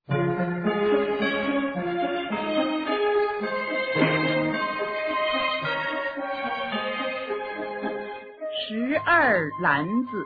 12篮子。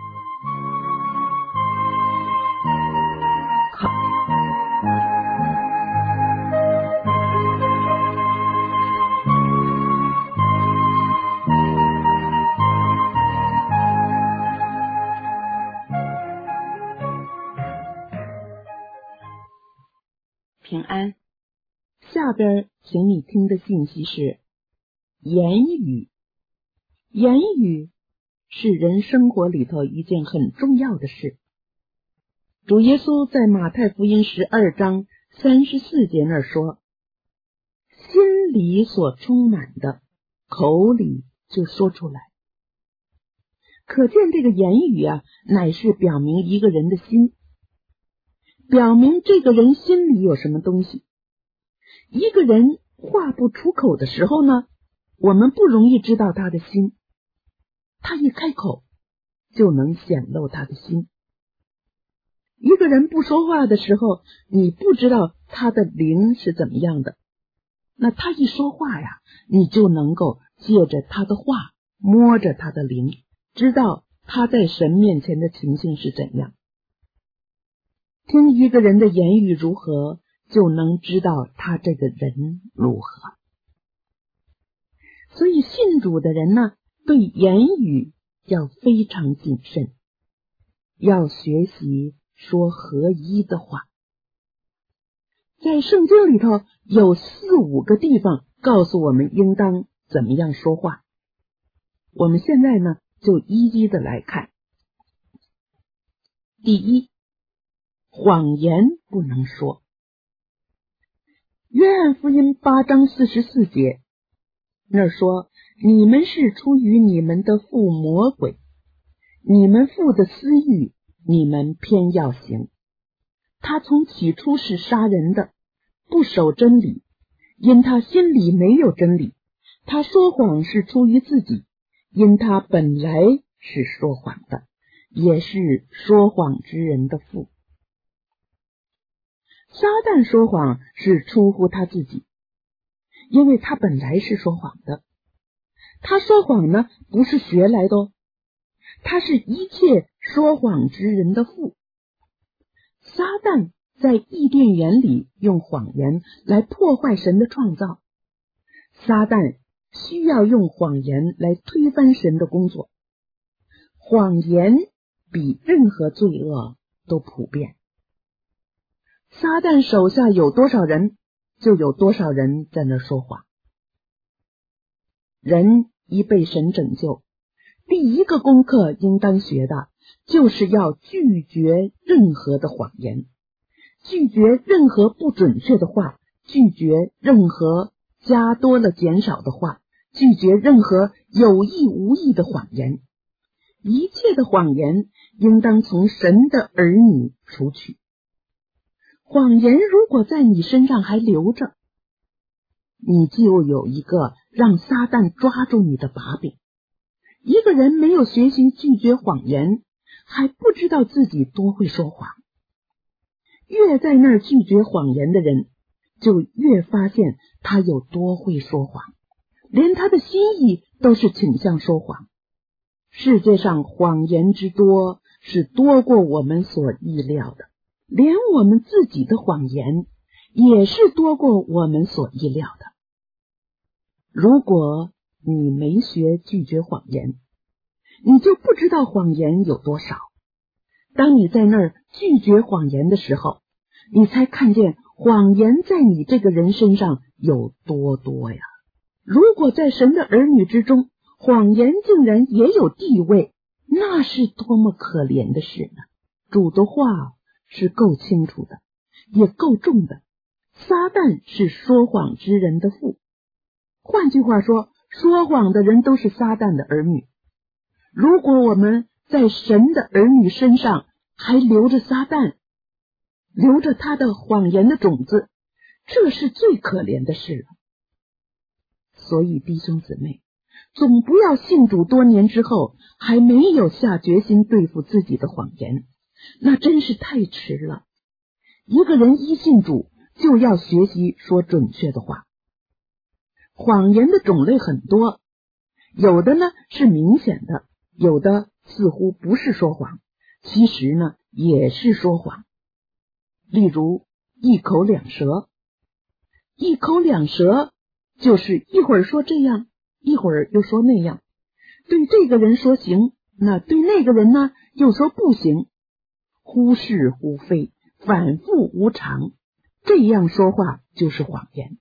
平安，下边请你听的信息是言语。言语是人生活里头一件很重要的事。主耶稣在马太福音12章34节那儿说，心里所充满的，口里就说出来。可见这个言语乃是表明一个人的心，表明这个人心里有什么东西。一个人话不出口的时候呢，我们不容易知道他的心，他一开口就能显露他的心。一个人不说话的时候，你不知道他的灵是怎么样的，那他一说话你就能够借着他的话，摸着他的灵，知道他在神面前的情形是怎样。听一个人的言语如何，就能知道他这个人如何。所以信主的人呢，对言语要非常谨慎，要学习说合一的话。在圣经里头有4、5个地方告诉我们应当怎么样说话。我们现在呢，就一一的来看。第一，谎言不能说。约翰福音8章44节那儿说，你们是出于你们的父魔鬼，你们父的私欲，你们偏要行。他从起初是杀人的，不守真理，因他心里没有真理。他说谎是出于自己，因他本来是说谎的，也是说谎之人的父。撒旦说谎是出乎他自己，因为他本来是说谎的。他说谎呢，不是学来的他是一切说谎之人的父。撒旦在伊甸园里用谎言来破坏神的创造，撒旦需要用谎言来推翻神的工作。谎言比任何罪恶都普遍。撒旦手下有多少人，就有多少人在那说谎。人一被神拯救，第一个功课应当学的，就是要拒绝任何的谎言，拒绝任何不准确的话，拒绝任何加多了减少的话，拒绝任何有意无意的谎言。一切的谎言应当从神的儿女除去。谎言如果在你身上还留着，你就有一个让撒旦抓住你的把柄。一个人没有学习拒绝谎言，还不知道自己多会说谎。越在那儿拒绝谎言的人，就越发现他有多会说谎，连他的心意都是倾向说谎。世界上谎言之多，是多过我们所意料的，连我们自己的谎言也是多过我们所意料的。如果你没学拒绝谎言，你就不知道谎言有多少。当你在那儿拒绝谎言的时候，你才看见谎言在你这个人身上有多多呀。如果在神的儿女之中，谎言竟然也有地位，那是多么可怜的事呢。主的话是够清楚的，也够重的。撒旦是说谎之人的父。换句话说，说谎的人都是撒旦的儿女。如果我们在神的儿女身上还留着撒旦，留着他的谎言的种子，这是最可怜的事了。所以弟兄姊妹，总不要信主多年之后还没有下决心对付自己的谎言，那真是太迟了。 一个人一信主，就要学习说准确的话。谎言的种类很多，有的呢是明显的，有的似乎不是说谎，其实呢也是说谎。例如一口两舌，一口两舌就是一会儿说这样，一会儿又说那样，对这个人说行，那对那个人呢又说不行，忽是忽非，反复无常，这样说话就是谎言。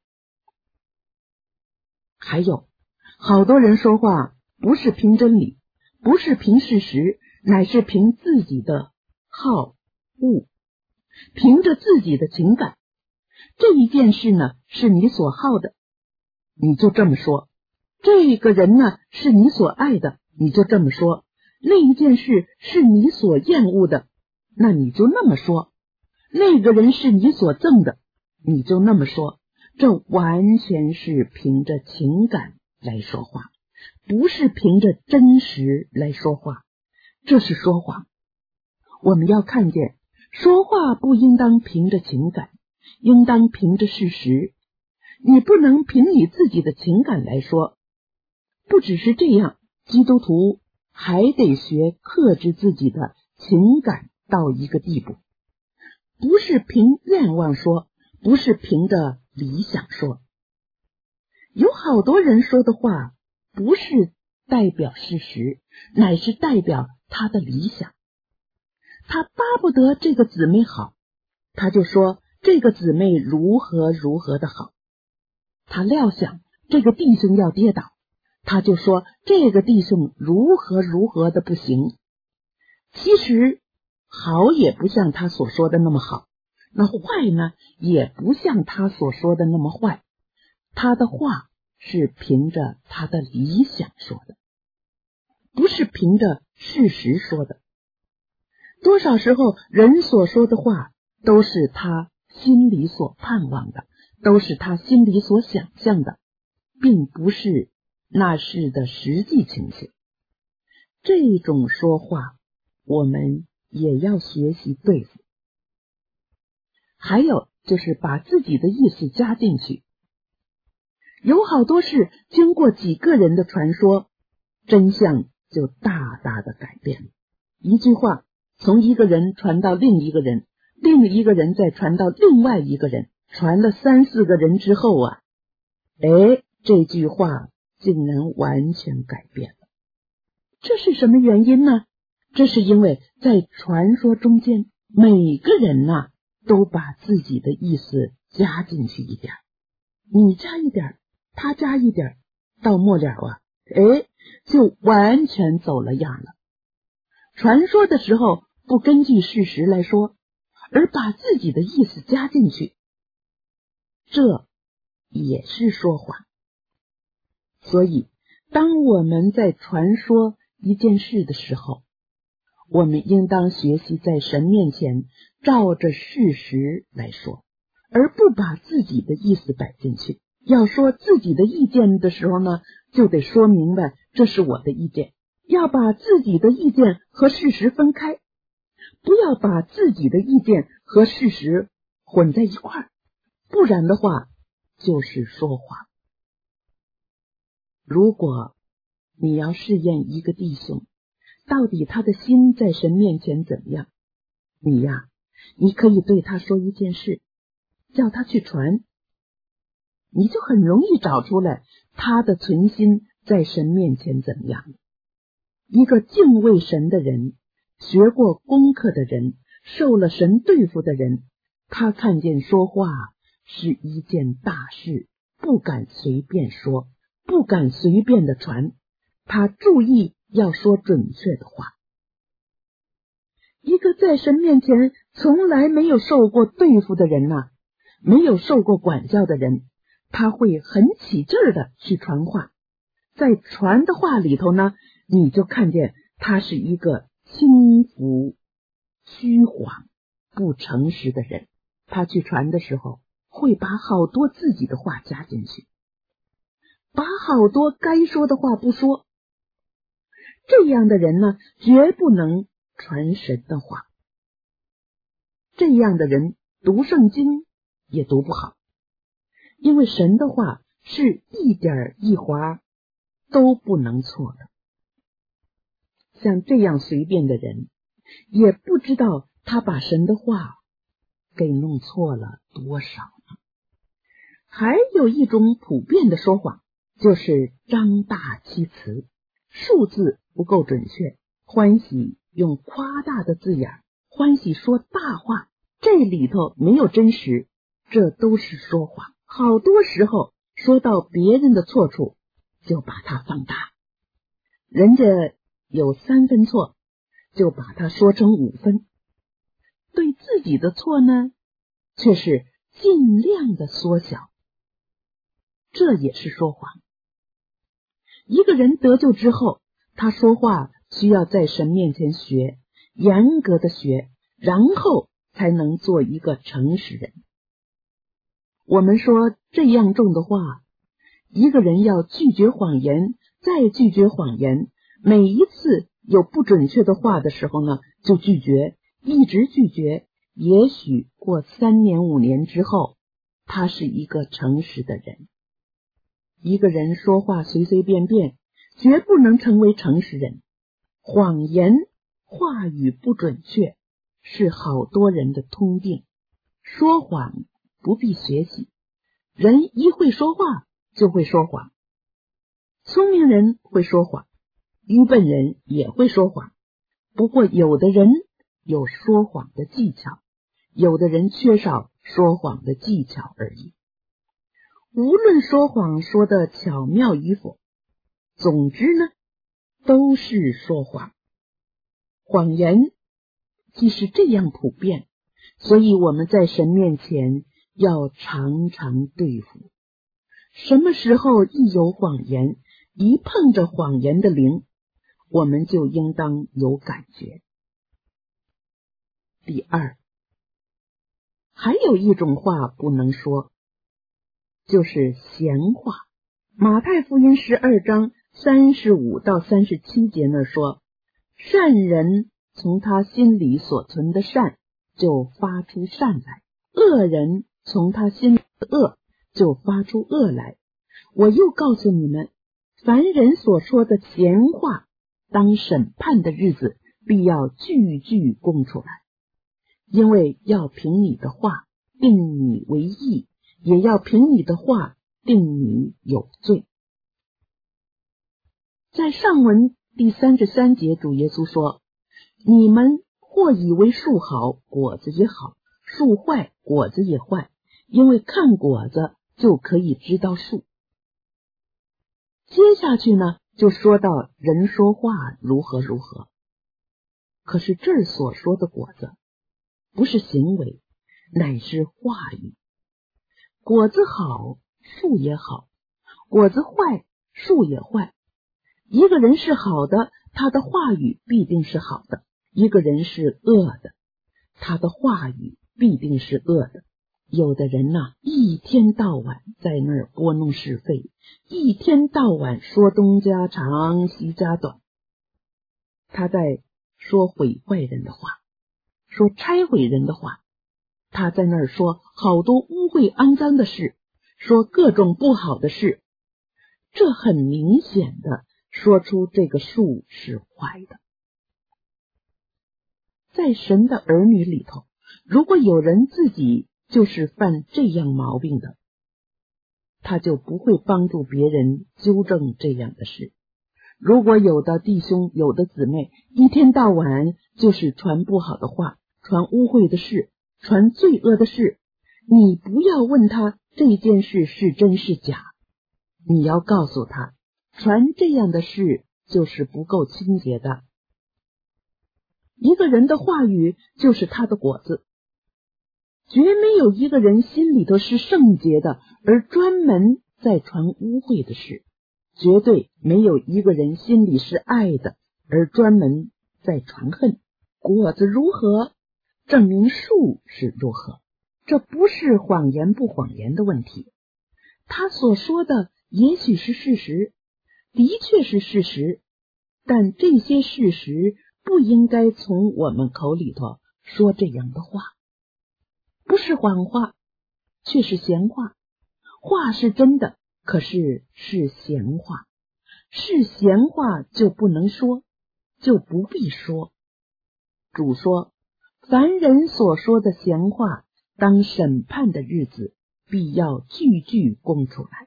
还有好多人说话不是凭真理，不是凭事实，乃是凭自己的好恶，凭着自己的情感。这一件事呢是你所好的，你就这么说；这个人呢是你所爱的，你就这么说；那一件事是你所厌恶的，那你就那么说；那个人是你所憎的，你就那么说。这完全是凭着情感来说话，不是凭着真实来说话，这是说谎。我们要看见，说话不应当凭着情感，应当凭着事实。你不能凭你自己的情感来说。不只是这样，基督徒还得学克制自己的情感到一个地步，不是凭愿望说，不是凭着理想说。有好多人说的话不是代表事实，乃是代表他的理想。他巴不得这个姊妹好，他就说这个姊妹如何如何的好。他料想这个弟兄要跌倒，他就说这个弟兄如何如何的不行。其实好也不像他所说的那么好，那坏呢也不像他所说的那么坏。他的话是凭着他的理想说的，不是凭着事实说的。多少时候人所说的话都是他心里所盼望的，都是他心里所想象的，并不是那事的实际情形。这种说话我们也要学习对付。还有就是把自己的意思加进去。有好多事经过几个人的传说，真相就大大的改变了。一句话从一个人传到另一个人，另一个人再传到另外一个人，传了3、4个人之后啊，这句话竟然完全改变了。这是什么原因呢？这是因为在传说中间，每个人都把自己的意思加进去一点，你加一点，他加一点，到末了就完全走了样了。传说的时候不根据事实来说，而把自己的意思加进去，这也是说谎。所以当我们在传说一件事的时候，我们应当学习在神面前照着事实来说，而不把自己的意思摆进去。要说自己的意见的时候呢，就得说明白这是我的意见，要把自己的意见和事实分开，不要把自己的意见和事实混在一块儿，不然的话就是说谎。如果你要试验一个弟兄到底他的心在神面前怎么样，你可以对他说一件事，叫他去传，你就很容易找出来他的存心在神面前怎么样。一个敬畏神的人，学过功课的人，受了神对付的人，他看见说话是一件大事，不敢随便说，不敢随便的传，他注意要说准确的话。一个在神面前从来没有受过对付的人没有受过管教的人，他会很起劲儿的去传话。在传的话里头呢，你就看见他是一个轻浮、虚谎、不诚实的人。他去传的时候，会把好多自己的话加进去，把好多该说的话不说。这样的人绝不能传神的话。这样的人读圣经也读不好，因为神的话是一点一划都不能错的。像这样随便的人，也不知道他把神的话给弄错了多少呢。还有一种普遍的说谎，就是张大其词，数字不够准确，欢喜用夸大的字眼，欢喜说大话，这里头没有真实，这都是说谎。好多时候说到别人的错处，就把它放大，人家有3分错，就把它说成5分，对自己的错呢，却是尽量的缩小，这也是说谎。一个人得救之后，他说话需要在神面前学，严格的学，然后才能做一个诚实人。我们说这样重的话，一个人要拒绝谎言，再拒绝谎言，每一次有不准确的话的时候呢，就拒绝，一直拒绝，也许过3年5年之后，他是一个诚实的人。一个人说话随随便便，绝不能成为诚实人。谎言、话语不准确，是好多人的通病。说谎不必学习，人一会说话就会说谎。聪明人会说谎，愚笨人也会说谎。不过有的人有说谎的技巧，有的人缺少说谎的技巧而已。无论说谎说的巧妙与否，总之呢，都是说谎。谎言既是这样普遍，所以我们在神面前要常常对付。什么时候一有谎言，一碰着谎言的灵，我们就应当有感觉。第二，还有一种话不能说，就是闲话。马太福音12章35到37节那说，善人从他心里所存的善就发出善来，恶人从他心里的恶就发出恶来。我又告诉你们，凡人所说的闲话，当审判的日子必要句句供出来，因为要凭你的话定你为义，也要凭你的话定你有罪。在上文第33节，主耶稣说，你们或以为树好，果子也好，树坏，果子也坏，因为看果子就可以知道树。接下去呢，就说到人说话如何如何。可是这儿所说的果子不是行为，乃是话语。果子好，树也好；果子坏，树也坏。一个人是好的，他的话语必定是好的；一个人是恶的，他的话语必定是恶的。有的人呐，一天到晚在那儿拨弄是非，一天到晚说东家长西家短，他在说毁坏人的话，说拆毁人的话，他在那儿说好多污秽肮脏的事，说各种不好的事，这很明显的说出这个树是坏的。在神的儿女里头，如果有人自己就是犯这样毛病的，他就不会帮助别人纠正这样的事。如果有的弟兄有的姊妹一天到晚就是传不好的话，传污秽的事，传罪恶的事，你不要问他这件事是真是假，你要告诉他，传这样的事就是不够清洁的。一个人的话语就是他的果子，绝没有一个人心里头是圣洁的，而专门在传污秽的事；绝对没有一个人心里是爱的，而专门在传恨。果子如何，证明树是如何。这不是谎言不谎言的问题，他所说的也许是事实，的确是事实，但这些事实不应该从我们口里头说这样的话。 不是谎话，却是闲话。话是真的，可是是闲话。是闲话就不能说，就不必说。主说，凡人所说的闲话，当审判的日子，必要句句供出来。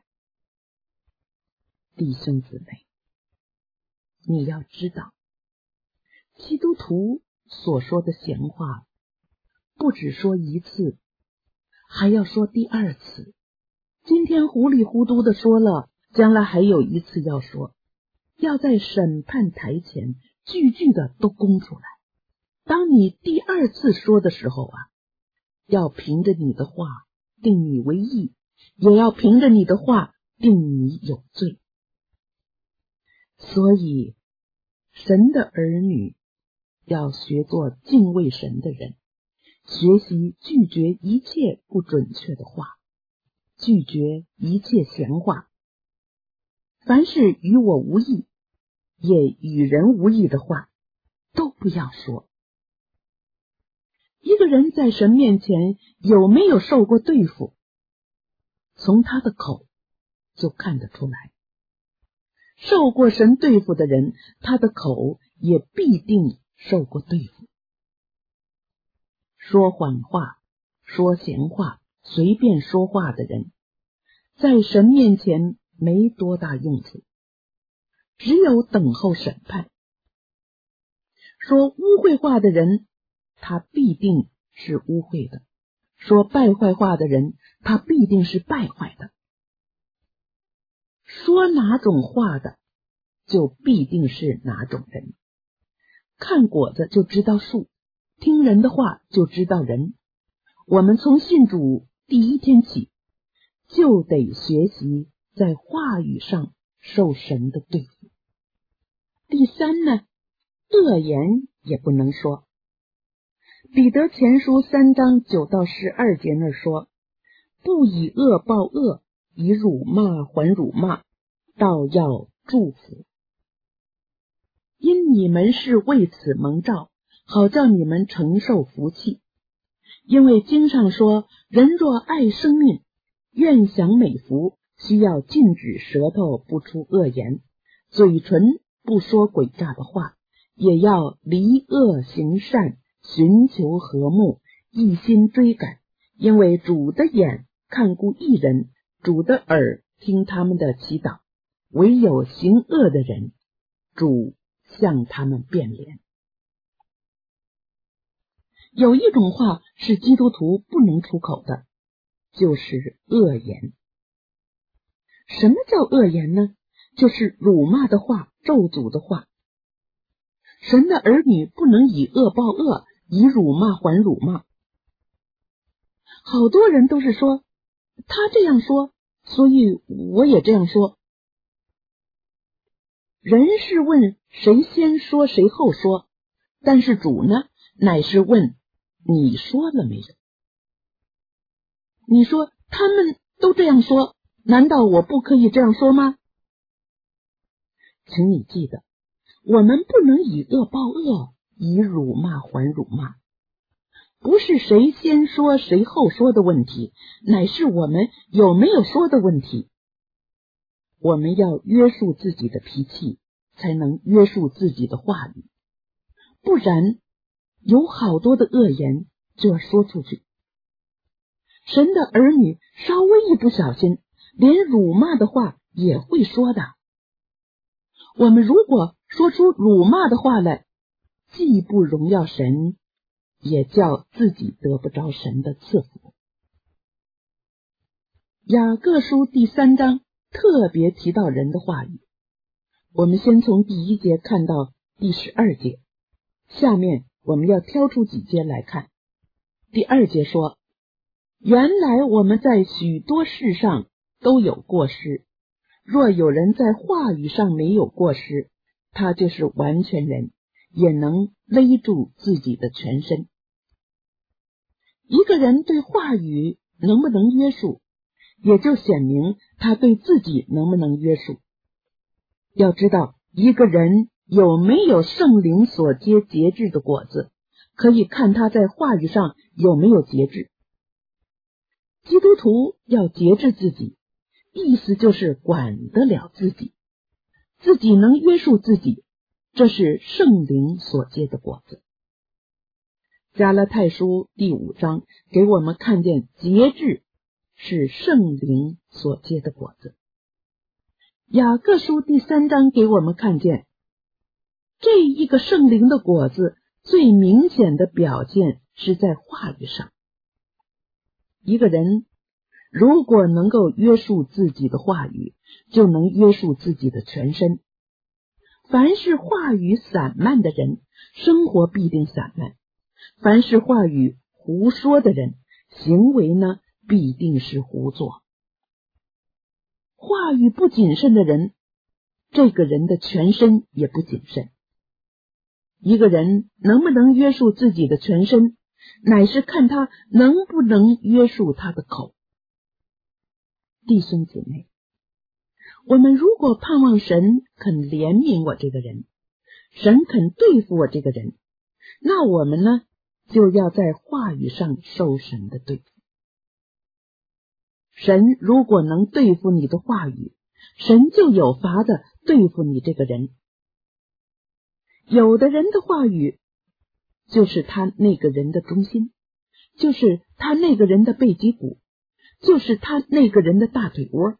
弟兄姊妹，你要知道，基督徒所说的闲话，不只说一次，还要说第二次。今天糊里糊涂的说了，将来还有一次要说，要在审判台前句句的都供出来。当你第二次说的时候啊，要凭着你的话定你为义，也要凭着你的话定你有罪。所以神的儿女要学做敬畏神的人，学习拒绝一切不准确的话，拒绝一切闲话。凡是与我无益也与人无益的话都不要说。一个人在神面前有没有受过对付，从他的口就看得出来。受过神对付的人，他的口也必定受过对付。说谎话、说闲话、随便说话的人，在神面前没多大用处，只有等候审判。说污秽话的人，他必定是污秽的；说败坏话的人，他必定是败坏的。说哪种话的，就必定是哪种人。看果子就知道树，听人的话就知道人。我们从信主第一天起，就得学习在话语上受神的对付。第三呢，恶言也不能说。彼得前书3章9到12节那说，不以恶报恶，以辱骂还辱骂，倒要祝福。因你们是为此蒙召，好叫你们承受福气。因为经上说，人若爱生命，愿享美福，需要禁止舌头不出恶言，嘴唇不说诡诈的话，也要离恶行善，寻求和睦，一心追赶。因为主的眼看顾义人，主的耳听他们的祈祷，唯有行恶的人，主向他们变脸。有一种话是基督徒不能出口的，就是恶言。什么叫恶言呢？就是辱骂的话、咒诅的话。神的儿女不能以恶报恶，以辱骂还辱骂。好多人都是说，他这样说，所以我也这样说。人是问谁先说谁后说，但是主呢，乃是问你说了没有？你说他们都这样说，难道我不可以这样说吗？请你记得，我们不能以恶报恶，以辱骂还辱骂。不是谁先说谁后说的问题，乃是我们有没有说的问题。我们要约束自己的脾气，才能约束自己的话语，不然有好多的恶言就要说出去。神的儿女稍微一不小心，连辱骂的话也会说的。我们如果说出辱骂的话来，既不荣耀神，也叫自己得不着神的赐福。雅各书第3章特别提到人的话语，我们先从第1节看到第12节，下面我们要挑出几节来看。第2节说，原来我们在许多事上都有过失，若有人在话语上没有过失，他就是完全人，也能勒住自己的全身。一个人对话语能不能约束，也就显明他对自己能不能约束。要知道，一个人有没有圣灵所结节制的果子，可以看他在话语上有没有节制。 基督徒要节制自己，意思就是管得了自己，自己能约束自己，这是圣灵所结的果子。加拉太书第5章给我们看见节制是圣灵所结的果子。雅各书第3章给我们看见这一个圣灵的果子最明显的表现是在话语上。一个人如果能够约束自己的话语，就能约束自己的全身。凡是话语散漫的人，生活必定散漫；凡是话语胡说的人，行为呢必定是胡作。话语不谨慎的人，这个人的全身也不谨慎。一个人能不能约束自己的全身，乃是看他能不能约束他的口。弟兄姊妹，我们如果盼望神肯怜悯我这个人，神肯对付我这个人，那我们呢，就要在话语上受神的对付。神如果能对付你的话语，神就有法子对付你这个人。有的人的话语就是他那个人的中心，就是他那个人的背脊骨，就是他那个人的大腿窝。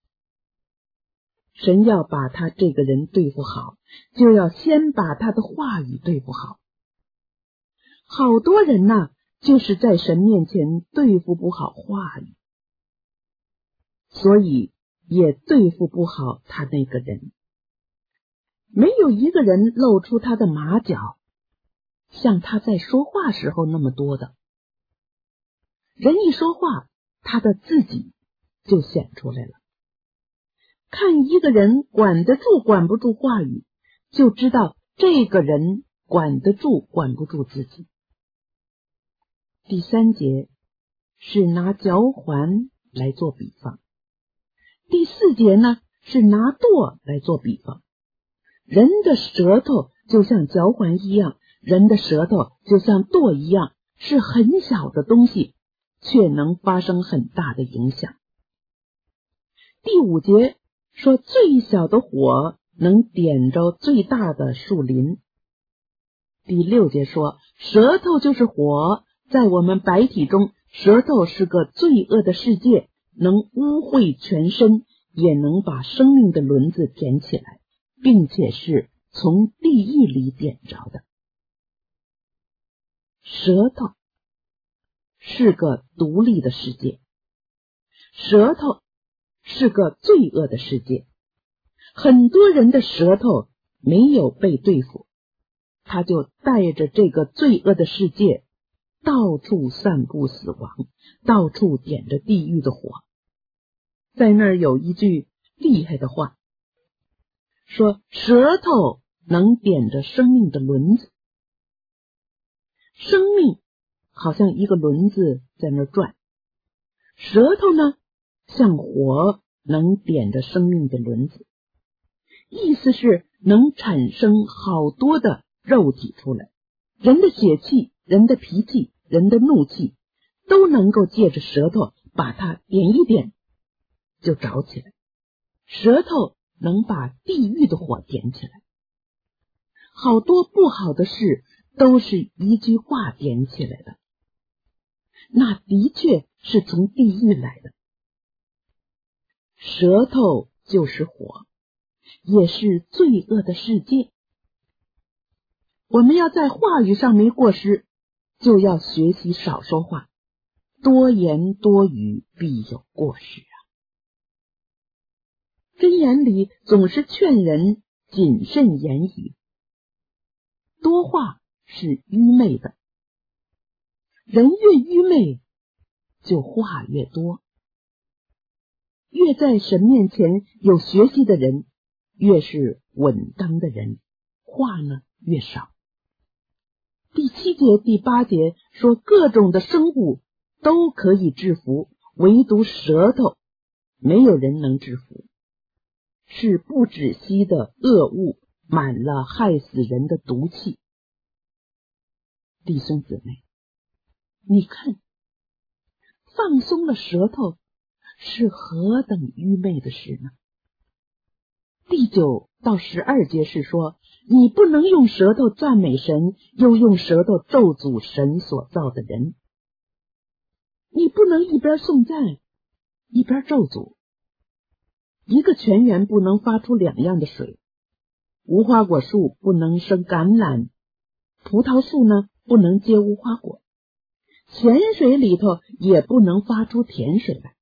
神要把他这个人对付好，就要先把他的话语对付好。好多人呐，就是在神面前对付不好话语，所以也对付不好他那个人。没有一个人露出他的马脚，像他在说话时候那么多的。人一说话，他的自己就显出来了。看一个人管得住管不住话语，就知道这个人管得住管不住自己。第3节是拿嚼环来做比方，第4节呢是拿舵来做比方。人的舌头就像嚼环一样，人的舌头就像舵一样，是很小的东西，却能发生很大的影响。第5节说最小的火能点着最大的树林。第6节说舌头就是火，在我们百体中，舌头是个罪恶的世界，能污秽全身，也能把生命的轮子点起来，并且是从地狱里点着的。舌头是个独立的世界，舌头是个罪恶的世界。很多人的舌头没有被对付，他就带着这个罪恶的世界到处散布死亡，到处点着地狱的火。在那儿有一句厉害的话，说舌头能点着生命的轮子。生命好像一个轮子在那儿转，舌头呢像火能点着生命的轮子，意思是能产生好多的肉体出来。人的血气、人的脾气、人的怒气都能够借着舌头把它点一点就着起来。舌头能把地狱的火点起来。好多不好的事都是一句话点起来的，那的确是从地狱来的。舌头就是火，也是罪恶的世界。我们要在话语上没过失，就要学习少说话，多言多语必有过失啊。箴言里总是劝人谨慎言语，多话是愚昧的，人越愚昧就话越多。越在神面前有学习的人，越是稳当的人，话呢越少。第7节、第8节说各种的生物都可以制服，唯独舌头没有人能制服，是不止息的恶物，满了害死人的毒气。弟兄姊妹，你看放松了舌头，是何等愚昧的事呢？第9到12节是说，你不能用舌头赞美神，又用舌头咒诅神所造的人。你不能一边颂赞，一边咒诅。一个泉源不能发出2样的水，无花果树不能生橄榄，葡萄树呢不能结无花果，泉水里头也不能发出甜水来。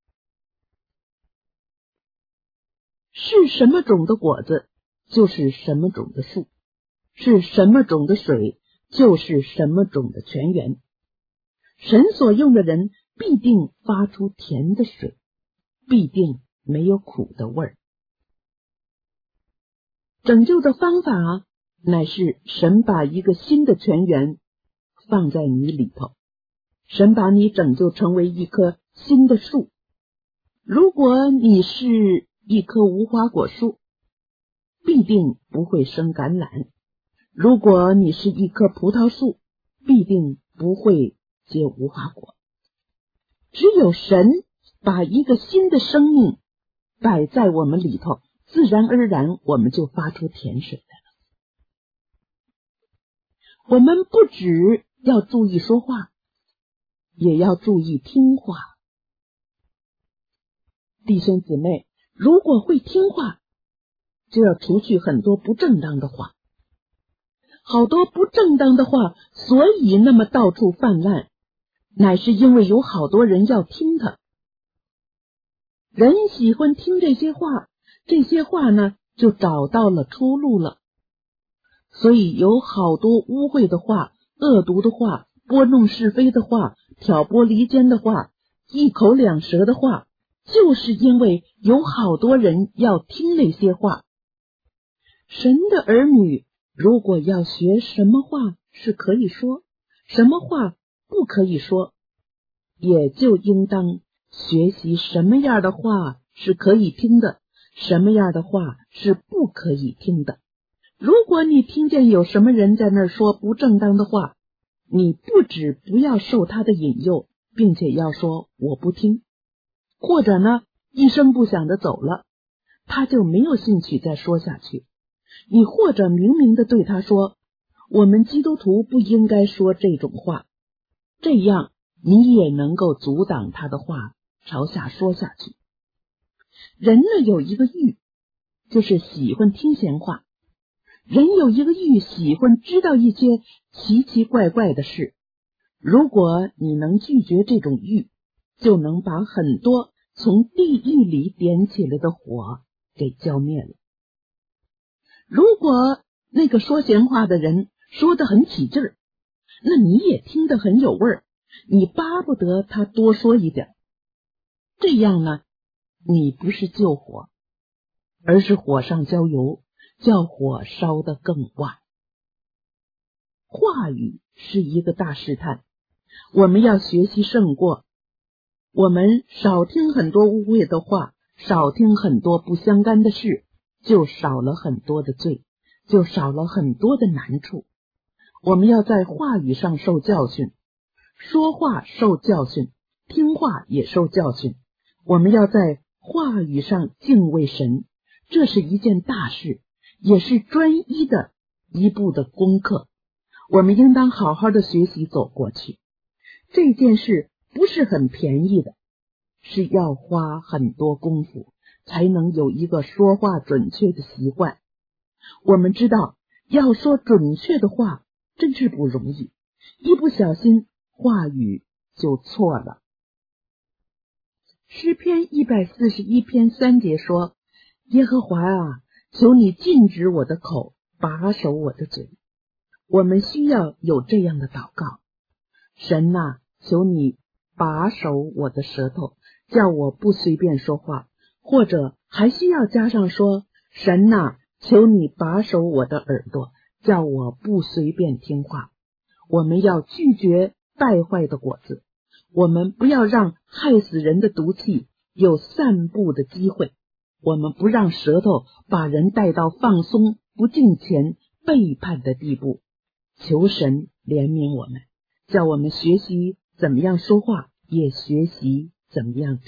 是什么种的果子，就是什么种的树；是什么种的水，就是什么种的泉源。神所用的人必定发出甜的水，必定没有苦的味儿。拯救的方法乃是神把一个新的泉源放在你里头，神把你拯救成为一棵新的树。如果你是一棵无花果树，必定不会生橄榄；如果你是一棵葡萄树，必定不会结无花果。只有神把一个新的生命摆在我们里头，自然而然我们就发出甜水来了。我们不只要注意说话，也要注意听话。弟兄姊妹，如果会听话，就要除去很多不正当的话。好多不正当的话，所以那么到处泛滥，乃是因为有好多人要听他。人喜欢听这些话，这些话呢就找到了出路了。所以有好多污秽的话、恶毒的话、拨弄是非的话、挑拨离间的话、一口两舌的话，就是因为有好多人要听那些话。神的儿女如果要学什么话是可以说，什么话不可以说，也就应当学习什么样的话是可以听的，什么样的话是不可以听的。如果你听见有什么人在那儿说不正当的话，你不只不要受他的引诱，并且要说我不听，或者呢一声不响的走了，他就没有兴趣再说下去。你或者明明的对他说，我们基督徒不应该说这种话，这样你也能够阻挡他的话朝下说下去。人呢有一个欲，就是喜欢听闲话。人有一个欲，喜欢知道一些奇奇怪怪的事。如果你能拒绝这种欲，就能把很多从地狱里点起来的火给浇灭了。如果那个说闲话的人说得很起劲儿，那你也听得很有味儿，你巴不得他多说一点。这样呢，你不是救火，而是火上浇油，叫火烧得更旺。话语是一个大试探，我们要学习胜过。我们少听很多污秽的话，少听很多不相干的事，就少了很多的罪，就少了很多的难处。我们要在话语上受教训，说话受教训，听话也受教训。我们要在话语上敬畏神，这是一件大事，也是专一的一步的功课。我们应当好好的学习走过去。这件事不是很便宜的，是要花很多功夫才能有一个说话准确的习惯。我们知道要说准确的话真是不容易，一不小心话语就错了。诗篇141篇3节说，耶和华啊，求你禁止我的口，把守我的嘴。我们需要有这样的祷告，神啊，求你把守我的舌头，叫我不随便说话，或者还需要加上说，神啊，求你把守我的耳朵，叫我不随便听话。我们要拒绝败坏的果子，我们不要让害死人的毒气有散布的机会，我们不让舌头把人带到放松、不敬虔、背叛的地步。求神怜悯我们，叫我们学习怎么样说话， 也学习怎么样